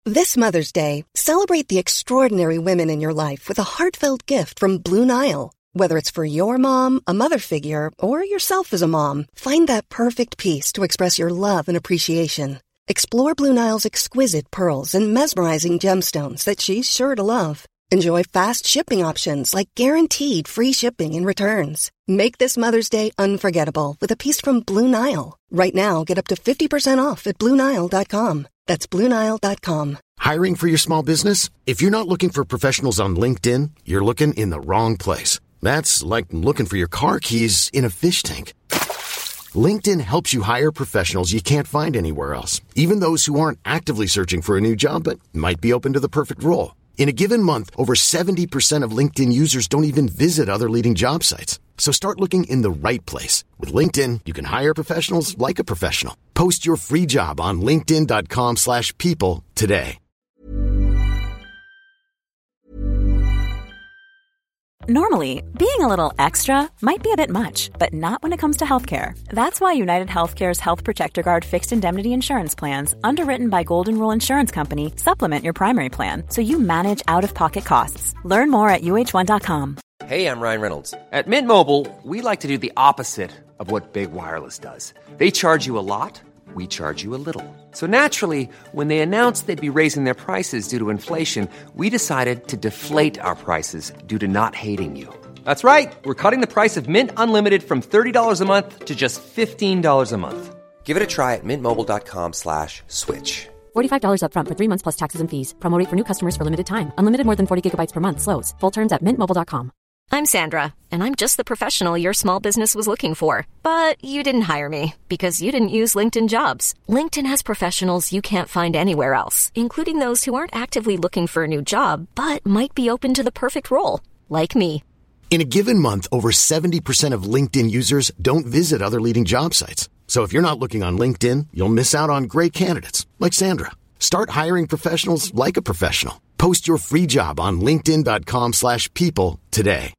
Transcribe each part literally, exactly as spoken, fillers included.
This Mother's Day, celebrate the extraordinary women in your life with a heartfelt gift from Blue Nile. Whether it's for your mom, a mother figure, or yourself as a mom, find that perfect piece to express your love and appreciation. Explore Blue Nile's exquisite pearls and mesmerizing gemstones that she's sure to love. Enjoy fast shipping options like guaranteed free shipping and returns. Make this Mother's Day unforgettable with a piece from Blue Nile. Right now, get up to fifty percent off at Blue Nile dot com. That's Blue Nile dot com. Hiring for your small business? If you're not looking for professionals on LinkedIn, you're looking in the wrong place. That's like looking for your car keys in a fish tank. LinkedIn helps you hire professionals you can't find anywhere else, even those who aren't actively searching for a new job but might be open to the perfect role. In a given month, over seventy percent of LinkedIn users don't even visit other leading job sites. So start looking in the right place. With LinkedIn, you can hire professionals like a professional. Post your free job on linkedin dot com slash people today. Normally, being a little extra might be a bit much, but not when it comes to healthcare. That's why United Healthcare's Health Protector Guard fixed indemnity insurance plans, underwritten by Golden Rule Insurance Company, supplement your primary plan so you manage out-of-pocket costs. Learn more at U H one dot com. Hey, I'm Ryan Reynolds. At Mint Mobile, we like to do the opposite of what Big Wireless does. They charge you a lot, we charge you a little. So naturally, when they announced they'd be raising their prices due to inflation, we decided to deflate our prices due to not hating you. That's right. We're cutting the price of Mint Unlimited from thirty dollars a month to just fifteen dollars a month. Give it a try at mintmobile.com slash switch. forty-five dollars up front for three months plus taxes and fees. Promo rate for new customers for limited time. Unlimited more than forty gigabytes per month slows. Full terms at mint mobile dot com. I'm Sandra, and I'm just the professional your small business was looking for. But you didn't hire me because you didn't use LinkedIn Jobs. LinkedIn has professionals you can't find anywhere else, including those who aren't actively looking for a new job, but might be open to the perfect role, like me. In a given month, over seventy percent of LinkedIn users don't visit other leading job sites. So if you're not looking on LinkedIn, you'll miss out on great candidates like Sandra. Start hiring professionals like a professional. Post your free job on linkedin dot com slash people today.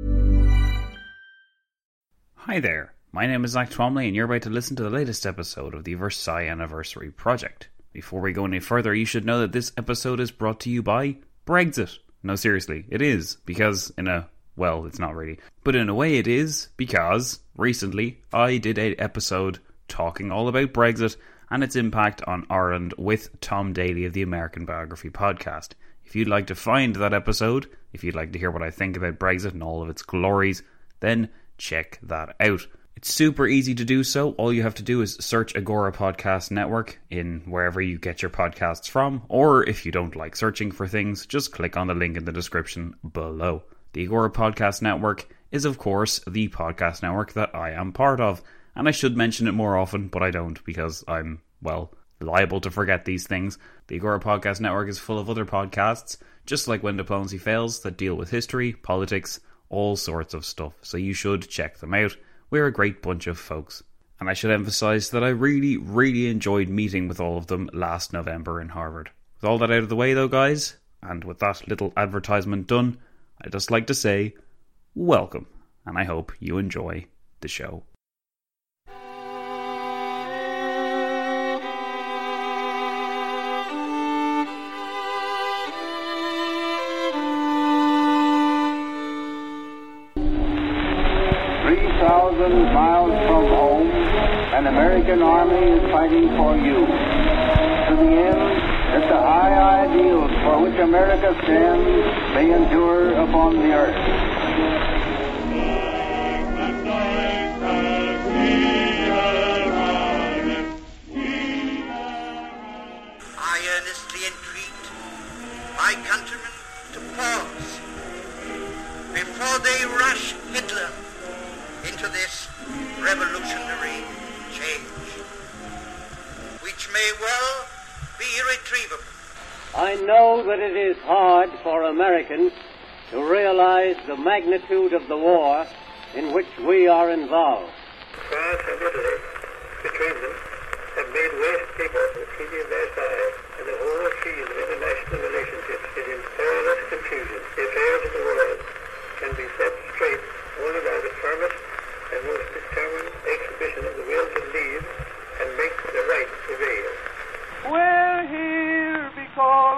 Hi there, my name is Zach Twomley and you're about to listen to the latest episode of the Versailles Anniversary Project. Before we go any further, you should know that this episode is brought to you by Brexit. No, seriously, it is, because in a, well, it's not really, but in a way it is, because recently I did an episode talking all about Brexit and its impact on Ireland with Tom Daly of the American Biography podcast. If you'd like to find that episode, if you'd like to hear what I think about Brexit and all of its glories, then check that out. It's super easy to do so. All you have to do is search Agora Podcast Network in wherever you get your podcasts from, or if you don't like searching for things, just click on the link in the description below. The Agora Podcast Network is, of course, the podcast network that I am part of, and I should mention it more often, but I don't because I'm, well, liable to forget these things. The Agora Podcast Network is full of other podcasts, just like When Diplomacy Fails, that deal with history, politics, all sorts of stuff, so you should check them out. We're a great bunch of folks. And I should emphasise that I really, really enjoyed meeting with all of them last November in Harvard. With all that out of the way though, guys, and with that little advertisement done, I'd just like to say, welcome, and I hope you enjoy the show. three thousand miles from home, an American army is fighting for you. To the end that the high ideals for which America stands may endure upon the earth. I earnestly entreat my countrymen to pause before they rush Hitler into this revolutionary change, which may well be irretrievable. I know that it is hard for Americans to realize the magnitude of the war in which we are involved. France and Italy, between them, have made waste paper the Treaty of Versailles, and the whole field of international relationships is in perilous confusion. The affairs of the world can be set straight only by the firmest and most determined exhibition of the will to live and make the right prevail. We're here because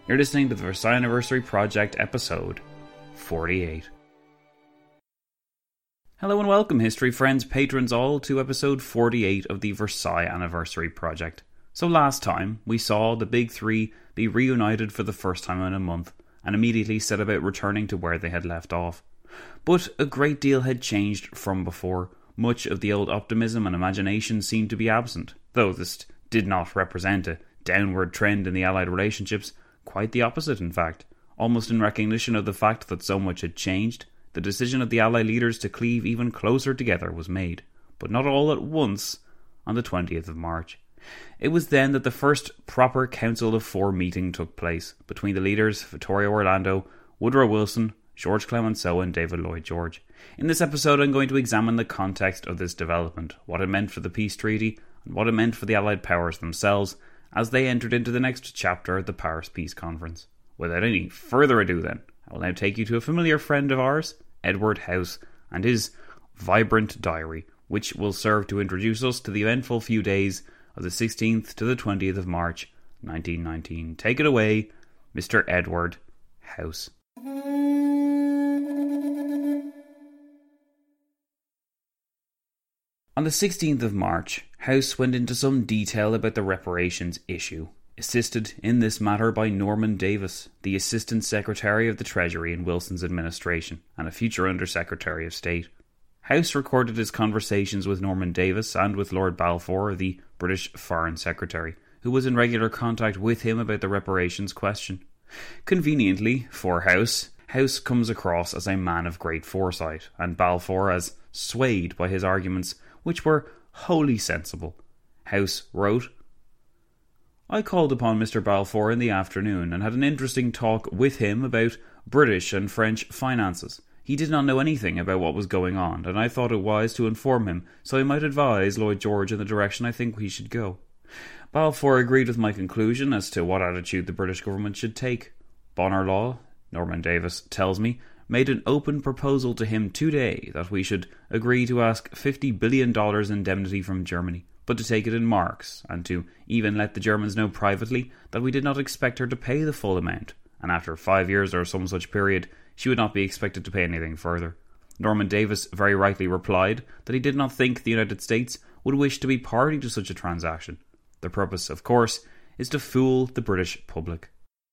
You're listening to the Versailles Anniversary Project episode forty-eight. Hello and welcome, history friends, patrons all, to episode forty-eight of the Versailles Anniversary Project. So last time, we saw the big three be reunited for the first time in a month, and immediately set about returning to where they had left off. But a great deal had changed from before. Much of the old optimism and imagination seemed to be absent, though this did not represent a downward trend in the Allied relationships. Quite the opposite, in fact. Almost in recognition of the fact that so much had changed, the decision of the Allied leaders to cleave even closer together was made, but not all at once, on the twentieth of March. It was then that the first proper Council of Four meeting took place, between the leaders Vittorio Orlando, Woodrow Wilson, George Clemenceau and David Lloyd George. In this episode I'm going to examine the context of this development, what it meant for the peace treaty, and what it meant for the Allied powers themselves, as they entered into the next chapter of the Paris Peace Conference. Without any further ado then, I will now take you to a familiar friend of ours, Edward House, and his vibrant diary, which will serve to introduce us to the eventful few days of the sixteenth to the twentieth of March, nineteen nineteen. Take it away, Mister Edward House. On the sixteenth of March, House went into some detail about the reparations issue, assisted in this matter by Norman Davis, the Assistant Secretary of the Treasury in Wilson's administration and a future Under-Secretary of State. House recorded his conversations with Norman Davis and with Lord Balfour, the British Foreign Secretary, who was in regular contact with him about the reparations question. Conveniently, for House, House comes across as a man of great foresight, and Balfour as swayed by his arguments, which were wholly sensible. House wrote, I called upon Mister Balfour in the afternoon and had an interesting talk with him about British and French finances. He did not know anything about what was going on, and I thought it wise to inform him, so he might advise Lloyd George in the direction I think we should go. Balfour agreed with my conclusion as to what attitude the British government should take. Bonar Law, Norman Davis tells me, made an open proposal to him today that we should agree to ask fifty billion dollars indemnity from Germany, but to take it in marks, and to even let the Germans know privately that we did not expect her to pay the full amount, and after five years or some such period, she would not be expected to pay anything further. Norman Davis very rightly replied that he did not think the United States would wish to be party to such a transaction. The purpose, of course, is to fool the British public.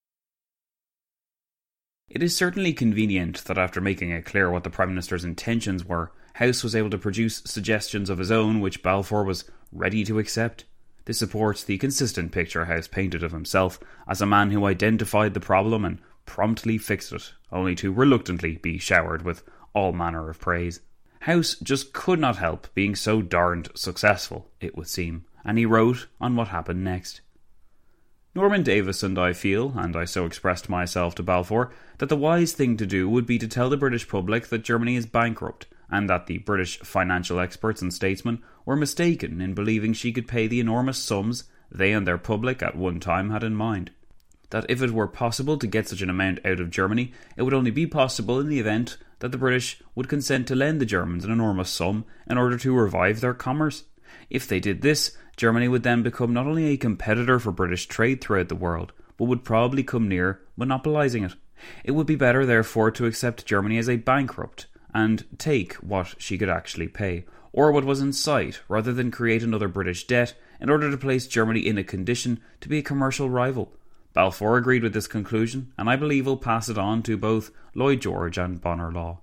It is certainly convenient that after making it clear what the Prime Minister's intentions were, House was able to produce suggestions of his own which Balfour was ready to accept. This supports the consistent picture House painted of himself as a man who identified the problem and promptly fixed it, only to reluctantly be showered with all manner of praise. House just could not help being so darned successful, it would seem, and he wrote on what happened next. Norman Davis and I feel, and I so expressed myself to Balfour, that the wise thing to do would be to tell the British public that Germany is bankrupt, and that the British financial experts and statesmen were mistaken in believing she could pay the enormous sums they and their public at one time had in mind. That if it were possible to get such an amount out of Germany, it would only be possible in the event that the British would consent to lend the Germans an enormous sum in order to revive their commerce. If they did this, Germany would then become not only a competitor for British trade throughout the world, but would probably come near monopolising it. It would be better, therefore, to accept Germany as a bankrupt and take what she could actually pay, or what was in sight, rather than create another British debt in order to place Germany in a condition to be a commercial rival. Balfour agreed with this conclusion, and I believe will pass it on to both Lloyd George and Bonar Law.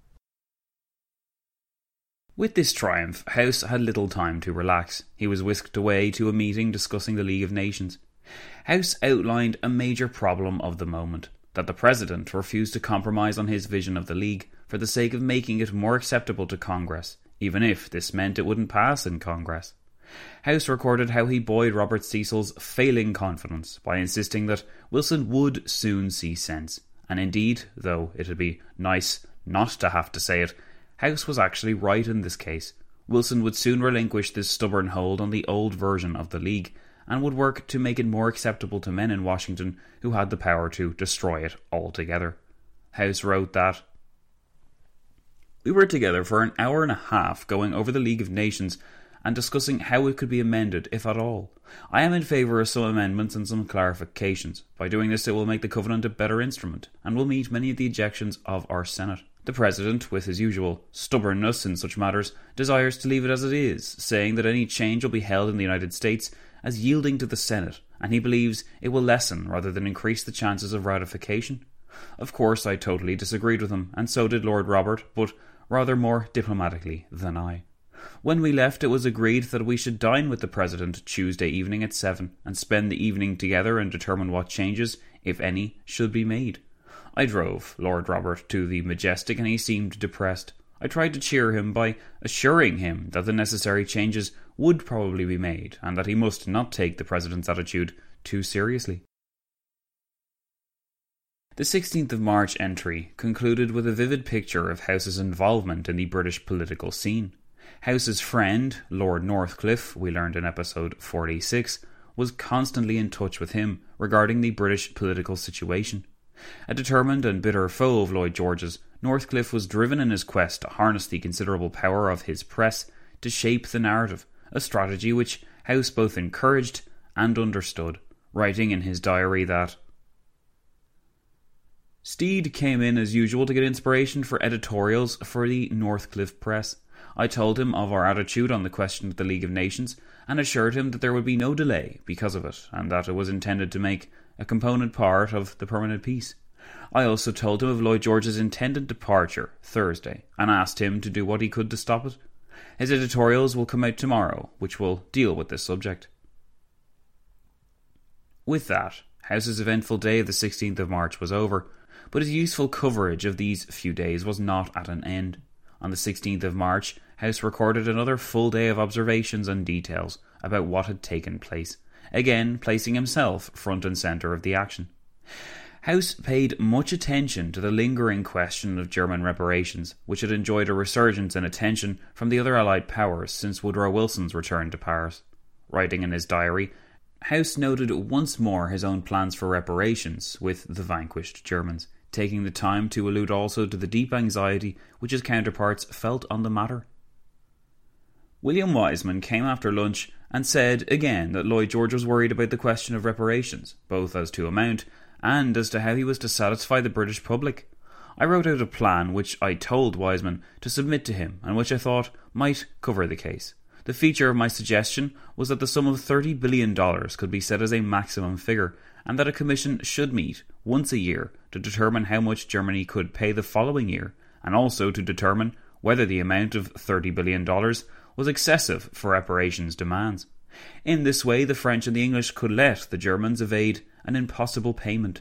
With this triumph, House had little time to relax. He was whisked away to a meeting discussing the League of Nations. House outlined a major problem of the moment, that the President refused to compromise on his vision of the League for the sake of making it more acceptable to Congress, even if this meant it wouldn't pass in Congress. House recorded how he buoyed Robert Cecil's failing confidence by insisting that Wilson would soon see sense, and indeed, though it'd be nice not to have to say it, House was actually right in this case. Wilson would soon relinquish this stubborn hold on the old version of the League, and would work to make it more acceptable to men in Washington who had the power to destroy it altogether. House wrote that, "We were together for an hour and a half going over the League of Nations, and discussing how it could be amended, if at all. I am in favour of some amendments and some clarifications. By doing this, it will make the Covenant a better instrument, and will meet many of the objections of our Senate. The President, with his usual stubbornness in such matters, desires to leave it as it is, saying that any change will be held in the United States as yielding to the Senate, and he believes it will lessen rather than increase the chances of ratification. Of course, I totally disagreed with him, and so did Lord Robert, but rather more diplomatically than I. When we left, it was agreed that we should dine with the President Tuesday evening at seven, and spend the evening together and determine what changes, if any, should be made. I drove Lord Robert to the Majestic, and he seemed depressed. I tried to cheer him by assuring him that the necessary changes would probably be made, and that he must not take the President's attitude too seriously. The sixteenth of March entry concluded with a vivid picture of House's involvement in the British political scene. House's friend, Lord Northcliffe, we learned in episode forty-six, was constantly in touch with him regarding the British political situation. A determined and bitter foe of Lloyd George's, Northcliffe was driven in his quest to harness the considerable power of his press to shape the narrative, a strategy which House both encouraged and understood, writing in his diary that Steed came in as usual to get inspiration for editorials for the Northcliffe Press. I told him of our attitude on the question of the League of Nations, and assured him that there would be no delay because of it, and that it was intended to make a component part of the permanent peace. I also told him of Lloyd George's intended departure Thursday, and asked him to do what he could to stop it. His editorials will come out tomorrow, which will deal with this subject. With that, House's eventful day of the sixteenth of March was over, but his useful coverage of these few days was not at an end. On the sixteenth of March, House recorded another full day of observations and details about what had taken place, again placing himself front and centre of the action. House paid much attention to the lingering question of German reparations, which had enjoyed a resurgence in attention from the other Allied powers since Woodrow Wilson's return to Paris. Writing in his diary, House noted once more his own plans for reparations with the vanquished Germans, taking the time to allude also to the deep anxiety which his counterparts felt on the matter. William Wiseman came after lunch and said again that Lloyd George was worried about the question of reparations, both as to amount and as to how he was to satisfy the British public. I wrote out a plan which I told Wiseman to submit to him and which I thought might cover the case. The feature of my suggestion was that the sum of thirty billion dollars could be set as a maximum figure, and that a commission should meet once a year to determine how much Germany could pay the following year, and also to determine whether the amount of thirty billion dollars was excessive for reparations demands. In this way, the French and the English could let the Germans evade an impossible payment.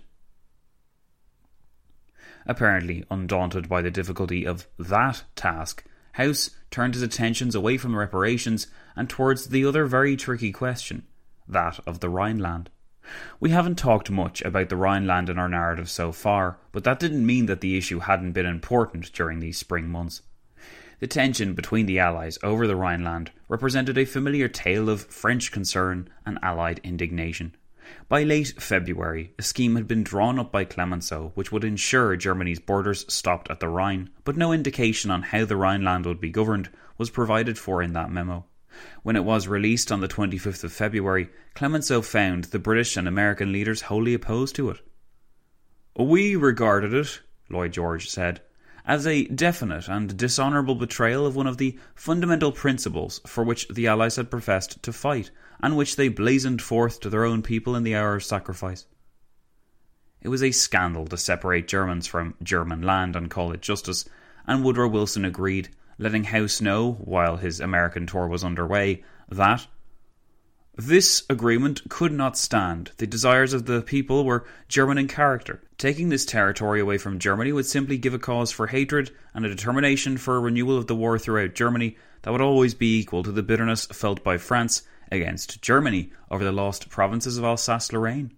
Apparently undaunted by the difficulty of that task, House turned his attentions away from reparations and towards the other very tricky question, that of the Rhineland. We haven't talked much about the Rhineland in our narrative so far, but that didn't mean that the issue hadn't been important during these spring months. The tension between the Allies over the Rhineland represented a familiar tale of French concern and Allied indignation. By late February, a scheme had been drawn up by Clemenceau which would ensure Germany's borders stopped at the Rhine, but no indication on how the Rhineland would be governed was provided for in that memo. When it was released on the twenty-fifth of February, Clemenceau found the British and American leaders wholly opposed to it. "We regarded it," Lloyd George said, "as a definite and dishonourable betrayal of one of the fundamental principles for which the Allies had professed to fight, and which they blazoned forth to their own people in the hour of sacrifice." It was a scandal to separate Germans from German land and call it justice, and Woodrow Wilson agreed, letting House know, while his American tour was underway, that this agreement could not stand. The desires of the people were German in character. Taking this territory away from Germany would simply give a cause for hatred and a determination for a renewal of the war throughout Germany that would always be equal to the bitterness felt by France against Germany over the lost provinces of Alsace-Lorraine.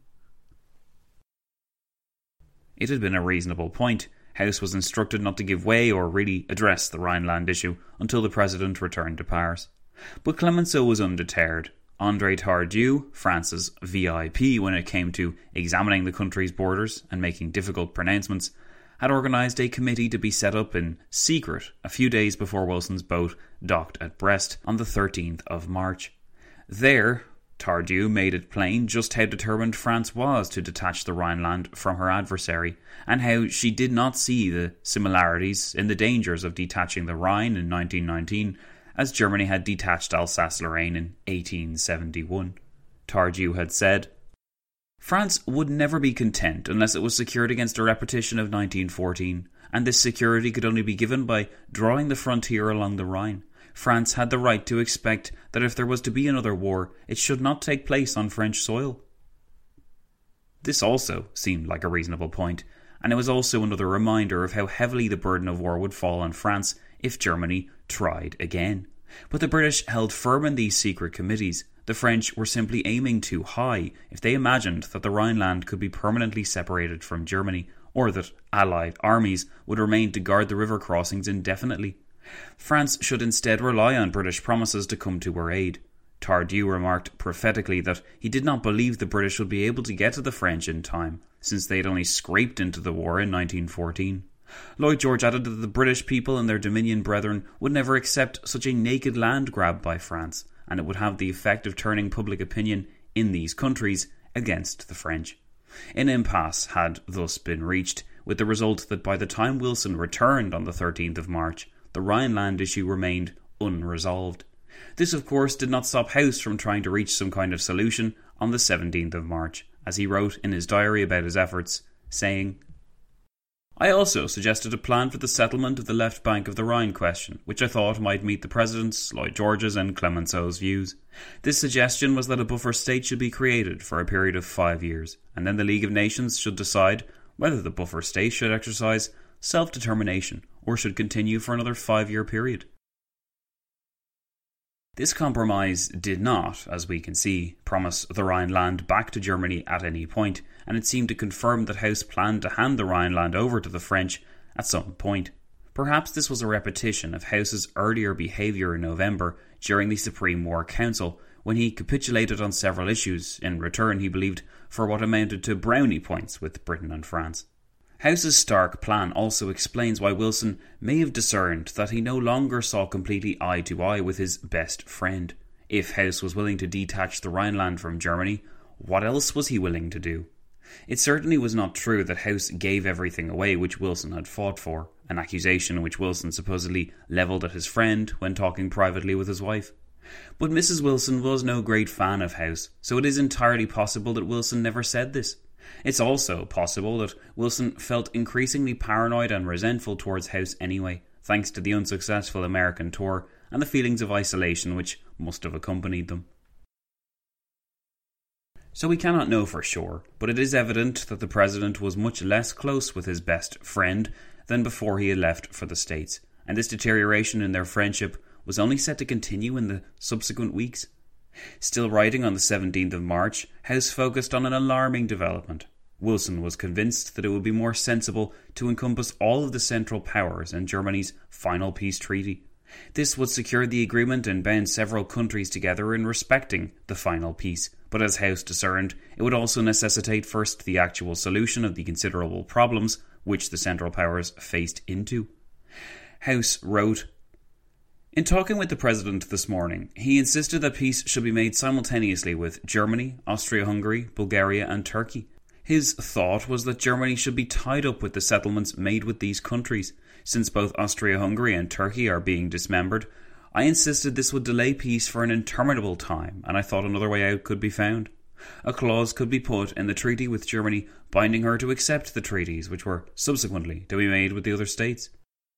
It had been a reasonable point. House was instructed not to give way or really address the Rhineland issue until the President returned to Paris. But Clemenceau was undeterred. André Tardieu, France's V I P when it came to examining the country's borders and making difficult pronouncements, had organised a committee to be set up in secret a few days before Wilson's boat docked at Brest on the thirteenth of March. There, Tardieu made it plain just how determined France was to detach the Rhineland from her adversary, and how she did not see the similarities in the dangers of detaching the Rhine in nineteen nineteen as Germany had detached Alsace-Lorraine in eighteen seventy-one. Tardieu had said, "France would never be content unless it was secured against a repetition of nineteen fourteen, and this security could only be given by drawing the frontier along the Rhine. France had the right to expect that if there was to be another war, it should not take place on French soil." This also seemed like a reasonable point, and it was also another reminder of how heavily the burden of war would fall on France if Germany tried again. But the British held firm in these secret committees. The French were simply aiming too high if they imagined that the Rhineland could be permanently separated from Germany, or that Allied armies would remain to guard the river crossings indefinitely. France should instead rely on British promises to come to her aid. Tardieu remarked prophetically that he did not believe the British would be able to get to the French in time, since they had only scraped into the war in nineteen fourteen. Lloyd George added that the British people and their Dominion brethren would never accept such a naked land grab by France, and it would have the effect of turning public opinion in these countries against the French. An impasse had thus been reached, with the result that by the time Wilson returned on the thirteenth of March, the Rhineland issue remained unresolved. This, of course, did not stop House from trying to reach some kind of solution on the seventeenth of March, as he wrote in his diary about his efforts, saying, "I also suggested a plan for the settlement of the left bank of the Rhine question, which I thought might meet the President's, Lloyd George's and Clemenceau's views. This suggestion was that a buffer state should be created for a period of five years, and then the League of Nations should decide whether the buffer state should exercise self-determination or should continue for another five-year period." This compromise did not, as we can see, promise the Rhineland back to Germany at any point, and it seemed to confirm that House planned to hand the Rhineland over to the French at some point. Perhaps this was a repetition of House's earlier behaviour in November during the Supreme War Council, when he capitulated on several issues, in return, he believed, for what amounted to brownie points with Britain and France. House's stark plan also explains why Wilson may have discerned that he no longer saw completely eye to eye with his best friend. If House was willing to detach the Rhineland from Germany, what else was he willing to do? It certainly was not true that House gave everything away which Wilson had fought for, an accusation which Wilson supposedly levelled at his friend when talking privately with his wife. But Missus Wilson was no great fan of House, so it is entirely possible that Wilson never said this. It's also possible that Wilson felt increasingly paranoid and resentful towards House anyway, thanks to the unsuccessful American tour and the feelings of isolation which must have accompanied them. So we cannot know for sure, but it is evident that the President was much less close with his best friend than before he had left for the States, and this deterioration in their friendship was only set to continue in the subsequent weeks. Still writing on the seventeenth of March, House focused on an alarming development. Wilson was convinced that it would be more sensible to encompass all of the Central Powers in Germany's final peace treaty. This would secure the agreement and bound several countries together in respecting the final peace, but as House discerned, it would also necessitate first the actual solution of the considerable problems which the Central Powers faced into. House wrote, "In talking with the President this morning, he insisted that peace should be made simultaneously with Germany, Austria-Hungary, Bulgaria and Turkey. His thought was that Germany should be tied up with the settlements made with these countries. Since both Austria-Hungary and Turkey are being dismembered, I insisted this would delay peace for an interminable time, and I thought another way out could be found. A clause could be put in the treaty with Germany binding her to accept the treaties which were subsequently to be made with the other states."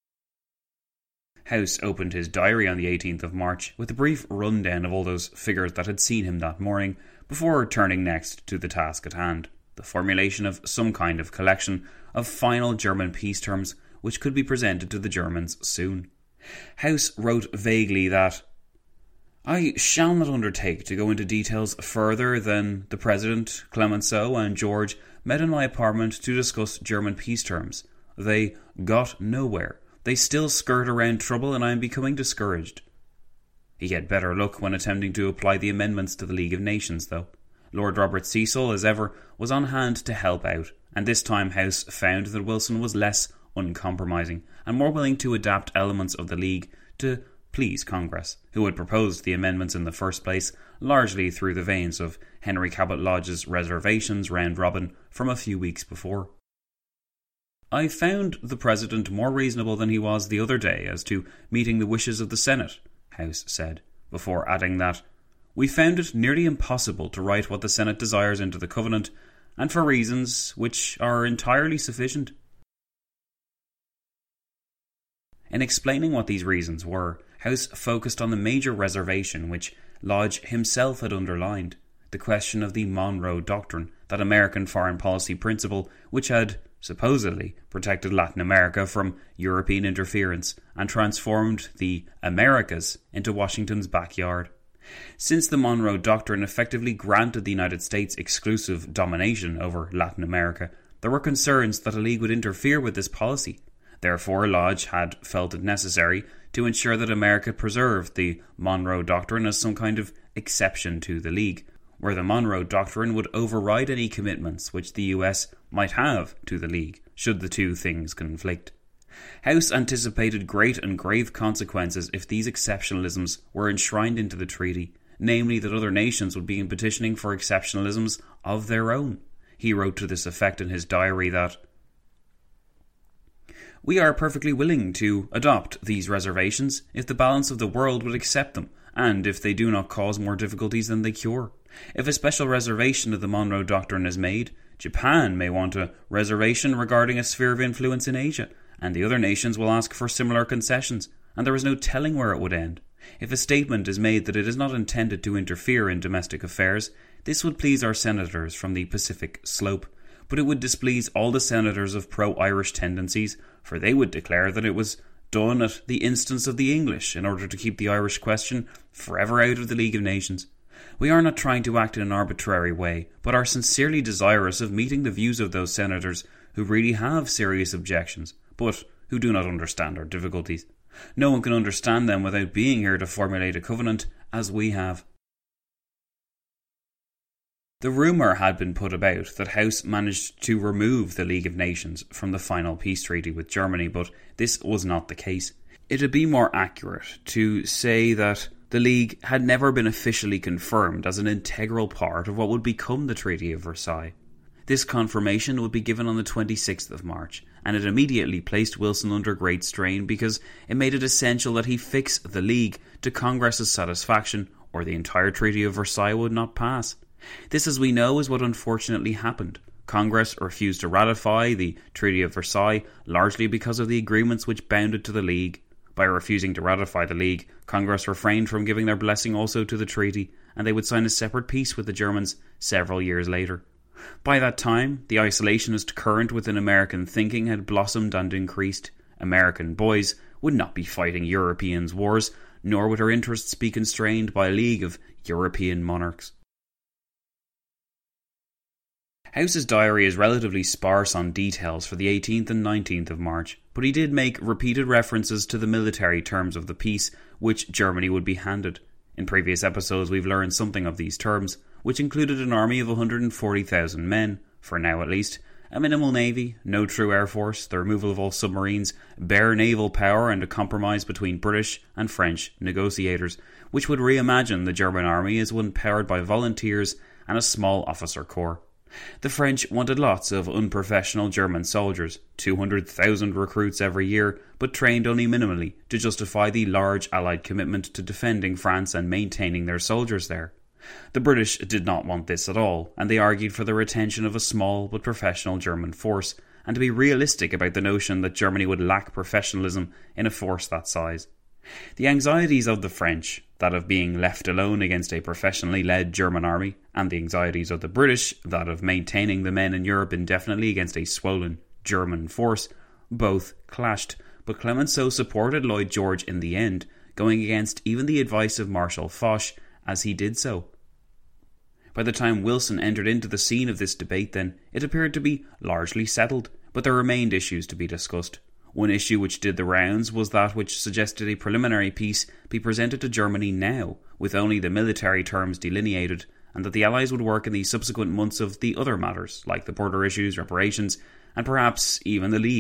House opened his diary on the eighteenth of March with a brief rundown of all those figures that had seen him that morning, before turning next to the task at hand, the formulation of some kind of collection of final German peace terms which could be presented to the Germans soon. House wrote vaguely that, "I shall not undertake to go into details further than the President, Clemenceau and George met in my apartment to discuss German peace terms. They got nowhere. They still skirt around trouble and I am becoming discouraged." He had better luck when attempting to apply the amendments to the League of Nations, though. Lord Robert Cecil, as ever, was on hand to help out, and this time House found that Wilson was less uncompromising and more willing to adapt elements of the League to please Congress, who had proposed the amendments in the first place, largely through the veins of Henry Cabot Lodge's reservations round robin from a few weeks before. I found the President more reasonable than he was the other day as to meeting the wishes of the Senate, House said, before adding that, "We found it nearly impossible to write what the Senate desires into the Covenant, and for reasons which are entirely sufficient." In explaining what these reasons were, House focused on the major reservation which Lodge himself had underlined, the question of the Monroe Doctrine, that American foreign policy principle which had, supposedly, protected Latin America from European interference and transformed the Americas into Washington's backyard. Since the Monroe Doctrine effectively granted the United States exclusive domination over Latin America, there were concerns that a League would interfere with this policy. Therefore, Lodge had felt it necessary to ensure that America preserved the Monroe Doctrine as some kind of exception to the League, where the Monroe Doctrine would override any commitments which the U S might have to the League, should the two things conflict. House anticipated great and grave consequences if these exceptionalisms were enshrined into the treaty, namely that other nations would begin petitioning for exceptionalisms of their own. He wrote to this effect in his diary that, "We are perfectly willing to adopt these reservations if the balance of the world would accept them, and if they do not cause more difficulties than they cure. If a special reservation of the Monroe Doctrine is made, Japan may want a reservation regarding a sphere of influence in Asia, and the other nations will ask for similar concessions, and there is no telling where it would end. If a statement is made that it is not intended to interfere in domestic affairs, this would please our senators from the Pacific Slope, but it would displease all the senators of pro-Irish tendencies, for they would declare that it was done at the instance of the English in order to keep the Irish question forever out of the League of Nations. We are not trying to act in an arbitrary way, but are sincerely desirous of meeting the views of those senators who really have serious objections, but who do not understand our difficulties. No one can understand them without being here to formulate a covenant, as we have." The rumour had been put about that House managed to remove the League of Nations from the final peace treaty with Germany, but this was not the case. It would be more accurate to say that the League had never been officially confirmed as an integral part of what would become the Treaty of Versailles. This confirmation would be given on the twenty-sixth of March, and it immediately placed Wilson under great strain because it made it essential that he fix the League to Congress's satisfaction, or the entire Treaty of Versailles would not pass. This, as we know, is what unfortunately happened. Congress refused to ratify the Treaty of Versailles, largely because of the agreements which bound it to the League. By refusing to ratify the League, Congress refrained from giving their blessing also to the treaty, and they would sign a separate peace with the Germans several years later. By that time, the isolationist current within American thinking had blossomed and increased. American boys would not be fighting Europeans' wars, nor would her interests be constrained by a league of European monarchs. House's diary is relatively sparse on details for the eighteenth and nineteenth of March, but he did make repeated references to the military terms of the peace which Germany would be handed. In previous episodes we've learned something of these terms, which included an army of one hundred forty thousand men, for now at least, a minimal navy, no true air force, the removal of all submarines, bare naval power, and a compromise between British and French negotiators, which would reimagine the German army as one powered by volunteers and a small officer corps. The French wanted lots of unprofessional German soldiers, two hundred thousand recruits every year, but trained only minimally to justify the large Allied commitment to defending France and maintaining their soldiers there. The British did not want this at all, and they argued for the retention of a small but professional German force, and to be realistic about the notion that Germany would lack professionalism in a force that size. The anxieties of the French, that of being left alone against a professionally led German army, and the anxieties of the British, that of maintaining the men in Europe indefinitely against a swollen German force, both clashed, but Clemenceau supported Lloyd George in the end, going against even the advice of Marshal Foch as he did so. By the time Wilson entered into the scene of this debate then, it appeared to be largely settled, but there remained issues to be discussed. One issue which did the rounds was that which suggested a preliminary peace be presented to Germany now, with only the military terms delineated, and that the Allies would work in the subsequent months of the other matters, like the border issues, reparations, and perhaps even the League.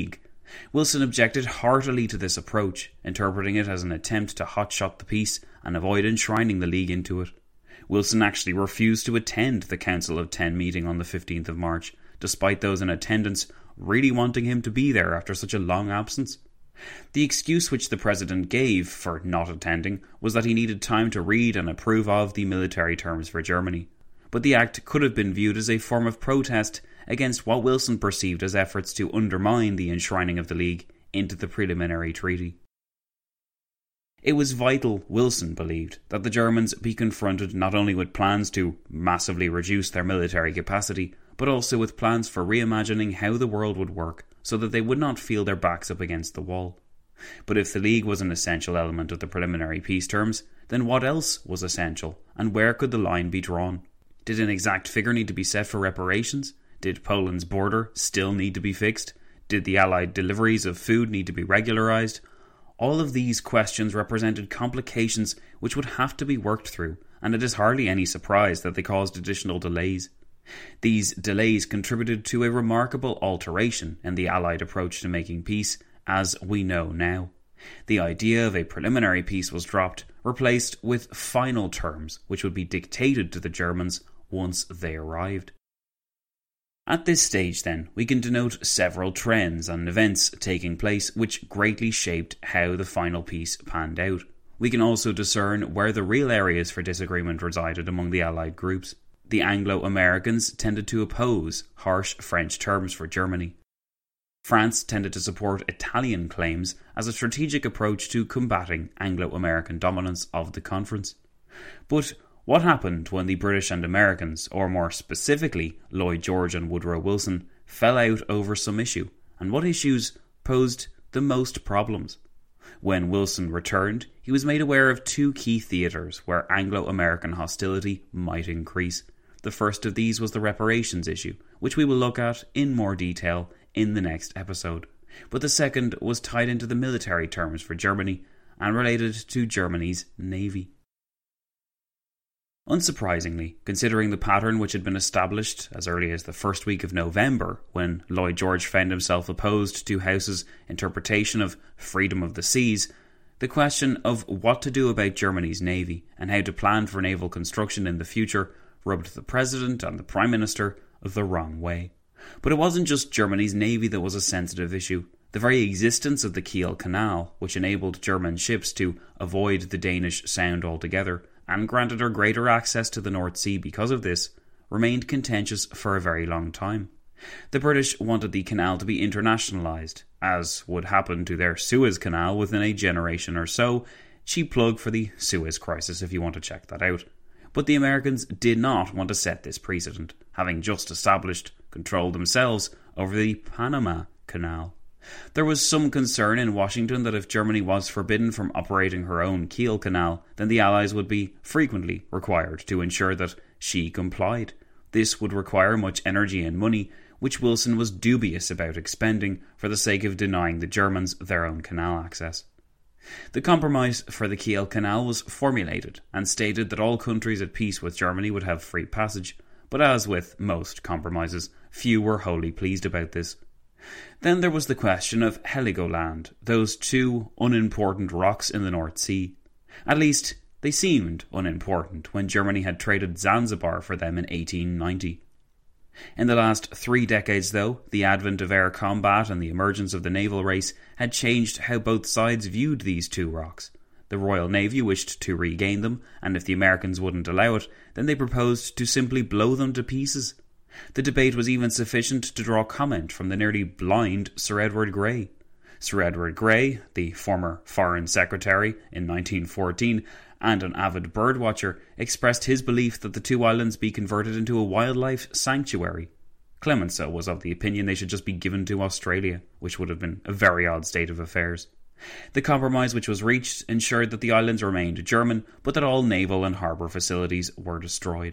Wilson objected heartily to this approach, interpreting it as an attempt to hotshot the peace and avoid enshrining the League into it. Wilson actually refused to attend the Council of Ten meeting on the fifteenth of March, despite those in attendance really wanting him to be there after such a long absence. The excuse which the President gave for not attending was that he needed time to read and approve of the military terms for Germany, but the act could have been viewed as a form of protest against what Wilson perceived as efforts to undermine the enshrining of the League into the preliminary treaty. It was vital, Wilson believed, that the Germans be confronted not only with plans to massively reduce their military capacity, but also with plans for reimagining how the world would work so that they would not feel their backs up against the wall. But if the League was an essential element of the preliminary peace terms, then what else was essential, and where could the line be drawn? Did an exact figure need to be set for reparations? Did Poland's border still need to be fixed? Did the Allied deliveries of food need to be regularised? All of these questions represented complications which would have to be worked through, and it is hardly any surprise that they caused additional delays. These delays contributed to a remarkable alteration in the Allied approach to making peace, as we know now. The idea of a preliminary peace was dropped, replaced with final terms which would be dictated to the Germans once they arrived. At this stage, then, we can denote several trends and events taking place which greatly shaped how the final peace panned out. We can also discern where the real areas for disagreement resided among the Allied groups. The Anglo-Americans tended to oppose harsh French terms for Germany. France tended to support Italian claims as a strategic approach to combating Anglo-American dominance of the conference. But what happened when the British and Americans, or more specifically Lloyd George and Woodrow Wilson, fell out over some issue, and what issues posed the most problems? When Wilson returned, he was made aware of two key theatres where Anglo-American hostility might increase. The first of these was the reparations issue, which we will look at in more detail in the next episode. But the second was tied into the military terms for Germany and related to Germany's navy. Unsurprisingly, considering the pattern which had been established as early as the first week of November, when Lloyd George found himself opposed to House's interpretation of freedom of the seas, the question of what to do about Germany's navy and how to plan for naval construction in the future rubbed the President and the Prime Minister the wrong way. But it wasn't just Germany's navy that was a sensitive issue. The very existence of the Kiel Canal, which enabled German ships to avoid the Danish Sound altogether, and granted her greater access to the North Sea because of this, remained contentious for a very long time. The British wanted the canal to be internationalised, as would happen to their Suez Canal within a generation or so. Cheap plug for the Suez Crisis if you want to check that out. But the Americans did not want to set this precedent, having just established control themselves over the Panama Canal. There was some concern in Washington that if Germany was forbidden from operating her own Kiel Canal, then the Allies would be frequently required to ensure that she complied. This would require much energy and money, which Wilson was dubious about expending for the sake of denying the Germans their own canal access. The compromise for the Kiel Canal was formulated and stated that all countries at peace with Germany would have free passage, but as with most compromises, few were wholly pleased about this. Then there was the question of Heligoland, those two unimportant rocks in the North Sea. At least, they seemed unimportant when Germany had traded Zanzibar for them in eighteen ninety. In the last three decades, though, the advent of air combat and the emergence of the naval race had changed how both sides viewed these two rocks. The Royal Navy wished to regain them, and if the Americans wouldn't allow it, then they proposed to simply blow them to pieces. The debate was even sufficient to draw comment from the nearly blind Sir Edward Grey. Sir Edward Grey, the former Foreign Secretary in nineteen fourteen, and an avid birdwatcher, expressed his belief that the two islands be converted into a wildlife sanctuary. Clemenceau was of the opinion they should just be given to Australia, which would have been a very odd state of affairs. The compromise which was reached ensured that the islands remained German, but that all naval and harbour facilities were destroyed.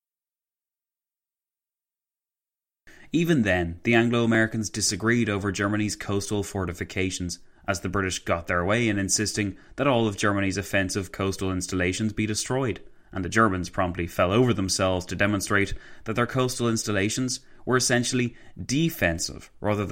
Even then, the Anglo-Americans disagreed over Germany's coastal fortifications, as the British got their way in insisting that all of Germany's offensive coastal installations be destroyed, and the Germans promptly fell over themselves to demonstrate that their coastal installations were essentially defensive rather than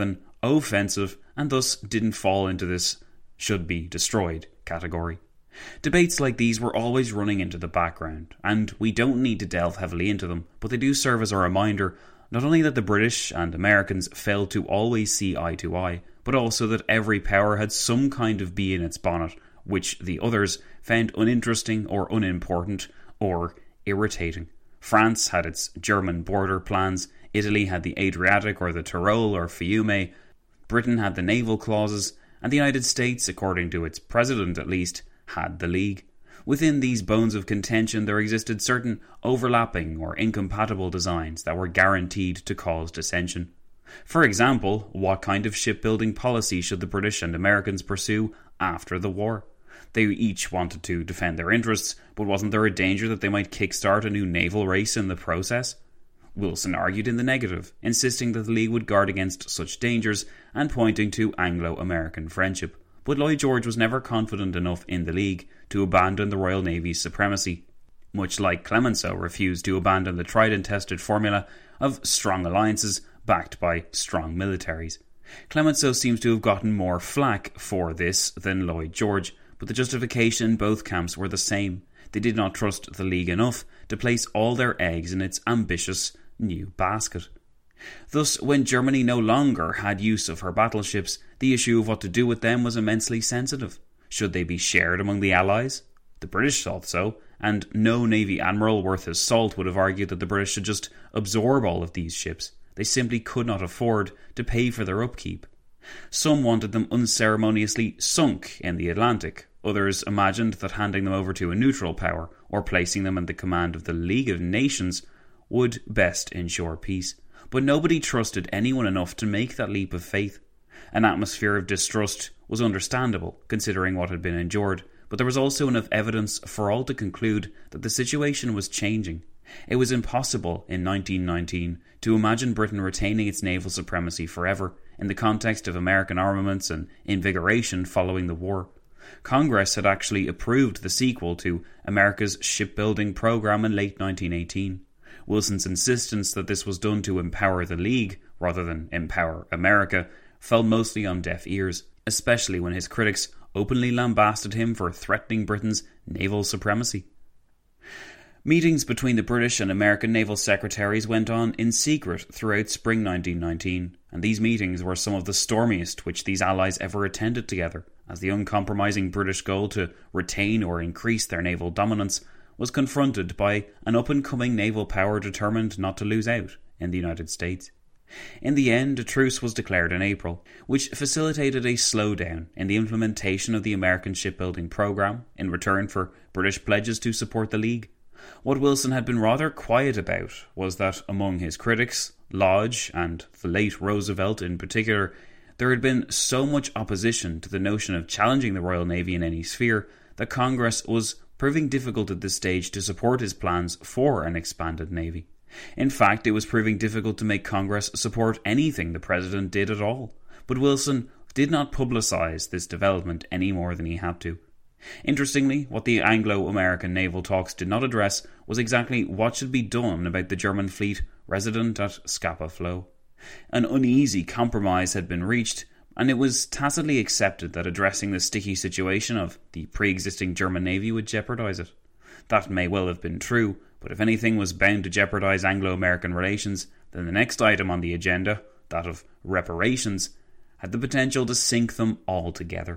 offensive and thus didn't fall into this should be destroyed category. Debates like these were always running into the background, and we don't need to delve heavily into them, but they do serve as a reminder not only that the British and Americans failed to always see eye to eye, but also that every power had some kind of bee in its bonnet which the others found uninteresting or unimportant or irritating. France had its German border plans, Italy had the Adriatic or the Tyrol or Fiume, Britain had the naval clauses, and the United States, according to its president at least, had the League. Within these bones of contention there existed certain overlapping or incompatible designs that were guaranteed to cause dissension. For example, what kind of shipbuilding policy should the British and Americans pursue after the war? They each wanted to defend their interests, but wasn't there a danger that they might kickstart a new naval race in the process? Wilson argued in the negative, insisting that the League would guard against such dangers and pointing to Anglo-American friendship. But Lloyd George was never confident enough in the League to abandon the Royal Navy's supremacy, much like Clemenceau refused to abandon the tried and tested formula of strong alliances backed by strong militaries. Clemenceau seems to have gotten more flack for this than Lloyd George, but the justification in both camps were the same. They did not trust the League enough to place all their eggs in its ambitious new basket. Thus, when Germany no longer had use of her battleships, the issue of what to do with them was immensely sensitive. Should they be shared among the Allies? The British thought so, and no Navy admiral worth his salt would have argued that the British should just absorb all of these ships. They simply could not afford to pay for their upkeep. Some wanted them unceremoniously sunk in the Atlantic. Others imagined that handing them over to a neutral power, or placing them in the command of the League of Nations, would best ensure peace. But nobody trusted anyone enough to make that leap of faith. An atmosphere of distrust was understandable, considering what had been endured, but there was also enough evidence for all to conclude that the situation was changing. It was impossible in nineteen nineteen to imagine Britain retaining its naval supremacy forever in the context of American armaments and invigoration following the war. Congress had actually approved the sequel to America's shipbuilding program in late nineteen eighteen. Wilson's insistence that this was done to empower the League, rather than empower America, fell mostly on deaf ears, especially when his critics openly lambasted him for threatening Britain's naval supremacy. Meetings between the British and American naval secretaries went on in secret throughout spring nineteen nineteen, and these meetings were some of the stormiest which these allies ever attended together, as the uncompromising British goal to retain or increase their naval dominance was confronted by an up-and-coming naval power determined not to lose out in the United States. In the end, a truce was declared in April, which facilitated a slowdown in the implementation of the American shipbuilding program in return for British pledges to support the League. What Wilson had been rather quiet about was that among his critics, Lodge and the late Roosevelt in particular, there had been so much opposition to the notion of challenging the Royal Navy in any sphere that Congress was proving difficult at this stage to support his plans for an expanded navy. In fact, it was proving difficult to make Congress support anything the President did at all. But Wilson did not publicise this development any more than he had to. Interestingly, what the Anglo-American naval talks did not address was exactly what should be done about the German fleet resident at Scapa Flow. An uneasy compromise had been reached, and it was tacitly accepted that addressing the sticky situation of the pre-existing German navy would jeopardise it. That may well have been true, but if anything was bound to jeopardise Anglo-American relations, then the next item on the agenda, that of reparations, had the potential to sink them altogether.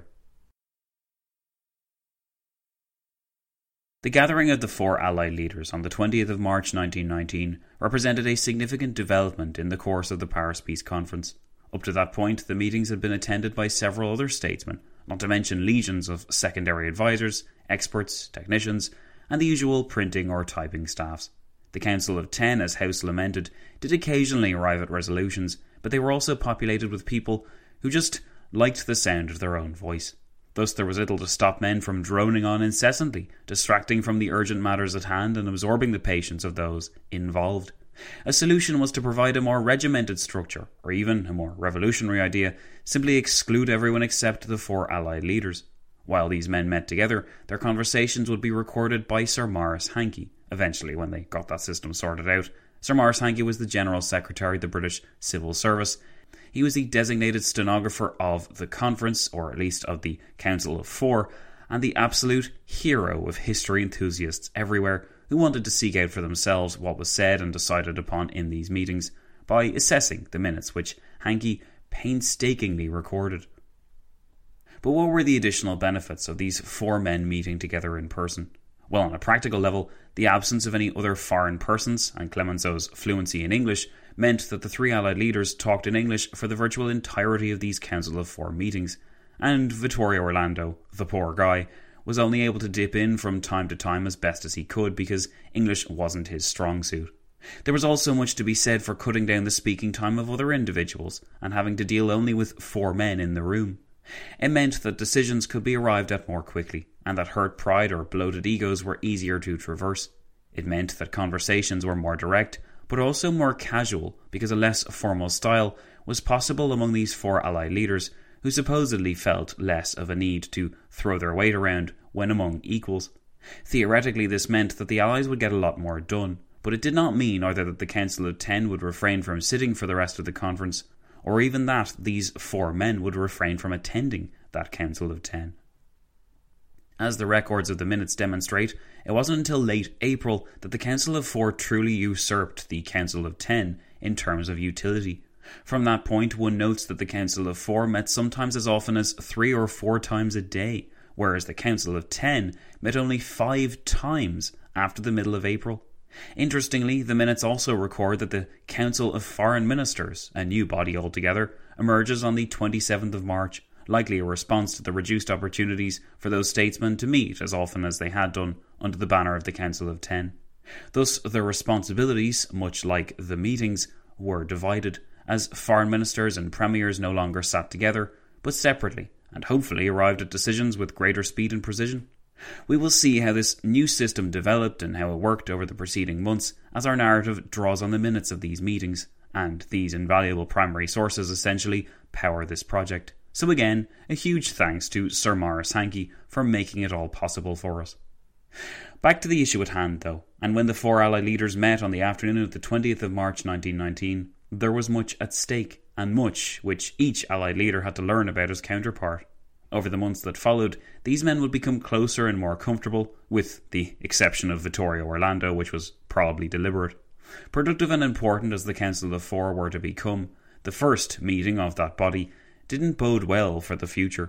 The gathering of the four Allied leaders on the twentieth of March nineteen nineteen represented a significant development in the course of the Paris Peace Conference. Up to that point, the meetings had been attended by several other statesmen, not to mention legions of secondary advisors, experts, technicians, and the usual printing or typing staffs. The Council of Ten, as House lamented, did occasionally arrive at resolutions, but they were also populated with people who just liked the sound of their own voice. Thus there was little to stop men from droning on incessantly, distracting from the urgent matters at hand and absorbing the patience of those involved. A solution was to provide a more regimented structure, or even, a more revolutionary idea, simply exclude everyone except the four Allied leaders. While these men met together, their conversations would be recorded by Sir Maurice Hankey. Eventually, when they got that system sorted out, Sir Maurice Hankey was the General Secretary of the British Civil Service, He was the designated stenographer of the conference, or at least of the Council of Four, and the absolute hero of history enthusiasts everywhere who wanted to seek out for themselves what was said and decided upon in these meetings by assessing the minutes which Hankey painstakingly recorded. But what were the additional benefits of these four men meeting together in person? Well, on a practical level, the absence of any other foreign persons and Clemenceau's fluency in English meant that the three Allied leaders talked in English for the virtual entirety of these Council of Four meetings, and Vittorio Orlando, the poor guy, was only able to dip in from time to time as best as he could because English wasn't his strong suit. There was also much to be said for cutting down the speaking time of other individuals and having to deal only with four men in the room. It meant that decisions could be arrived at more quickly, and that hurt pride or bloated egos were easier to traverse. It meant that conversations were more direct, but also more casual, because a less formal style was possible among these four Allied leaders, who supposedly felt less of a need to throw their weight around when among equals. Theoretically, this meant that the Allies would get a lot more done, but it did not mean either that the Council of Ten would refrain from sitting for the rest of the conference, or even that these four men would refrain from attending that Council of Ten. As the records of the minutes demonstrate, it wasn't until late April that the Council of Four truly usurped the Council of Ten in terms of utility. From that point, one notes that the Council of Four met sometimes as often as three or four times a day, whereas the Council of Ten met only five times after the middle of April. Interestingly, the minutes also record that the Council of Foreign Ministers, a new body altogether, emerges on the twenty-seventh of March, likely a response to the reduced opportunities for those statesmen to meet as often as they had done under the banner of the Council of Ten. Thus, their responsibilities, much like the meetings, were divided, as foreign ministers and premiers no longer sat together, but separately, and hopefully arrived at decisions with greater speed and precision. We will see how this new system developed and how it worked over the preceding months as our narrative draws on the minutes of these meetings, and these invaluable primary sources essentially power this project. So again, a huge thanks to Sir Maurice Hankey for making it all possible for us. Back to the issue at hand though, and when the four Allied leaders met on the afternoon of the twentieth of March nineteen nineteen, there was much at stake, and much which each Allied leader had to learn about his counterpart. Over the months that followed, these men would become closer and more comfortable, with the exception of Vittorio Orlando, which was probably deliberate. Productive and important as the Council of Four were to become, the first meeting of that body didn't bode well for the future.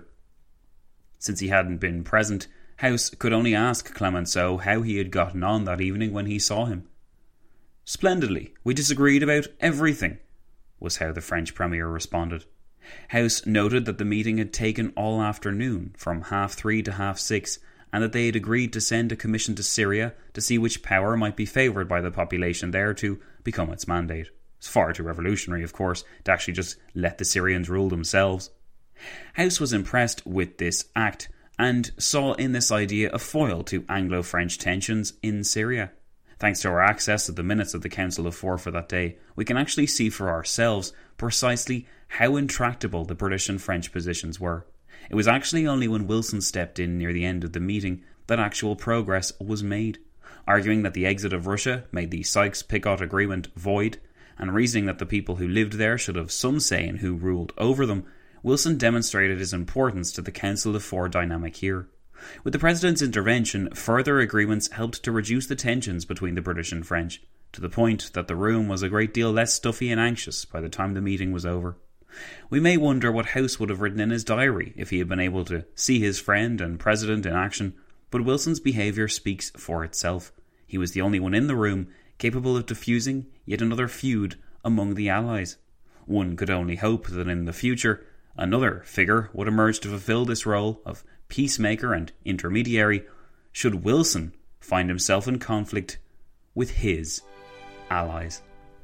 Since he hadn't been present, House could only ask Clemenceau how he had gotten on that evening when he saw him. "Splendidly. We disagreed about everything," was how the French Premier responded. House noted that the meeting had taken all afternoon, from half three to half six, and that they had agreed to send a commission to Syria to see which power might be favoured by the population there to become its mandate. It's far too revolutionary, of course, to actually just let the Syrians rule themselves. House was impressed with this act, and saw in this idea a foil to Anglo-French tensions in Syria. Thanks to our access to the minutes of the Council of Four for that day, we can actually see for ourselves precisely how intractable the British and French positions were. It was actually only when Wilson stepped in near the end of the meeting that actual progress was made. Arguing that the exit of Russia made the Sykes-Picot Agreement void, and reasoning that the people who lived there should have some say in who ruled over them, Wilson demonstrated his importance to the Council of Four dynamic here. With the President's intervention, further agreements helped to reduce the tensions between the British and French, to the point that the room was a great deal less stuffy and anxious by the time the meeting was over. We may wonder what House would have written in his diary if he had been able to see his friend and President in action, but Wilson's behaviour speaks for itself. He was the only one in the room capable of diffusing yet another feud among the Allies. One could only hope that in the future, another figure would emerge to fulfill this role of peacemaker and intermediary, should Wilson find himself in conflict with his allies.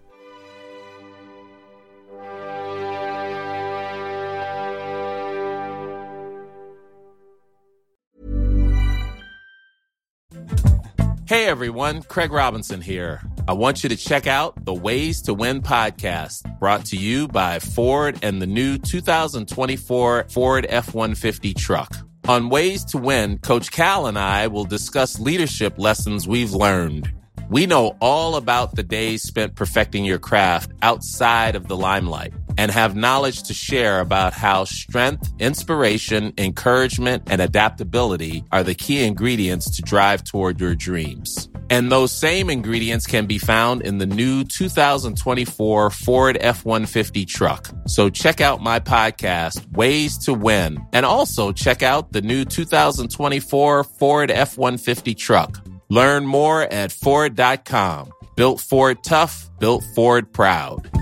Hey everyone, Craig Robinson here. I want you to check out the Ways to Win podcast, brought to you by Ford and the new two thousand twenty-four Ford F one fifty truck. On Ways to Win, Coach Cal and I will discuss leadership lessons we've learned. We know all about the days spent perfecting your craft outside of the limelight. and have knowledge to share about how strength, inspiration, encouragement, and adaptability are the key ingredients to drive toward your dreams. And those same ingredients can be found in the new two thousand twenty-four Ford F one fifty truck. So check out my podcast, Ways to Win, and also check out the new two thousand twenty-four Ford F one fifty truck. Learn more at Ford dot com. Built Ford tough, built Ford proud.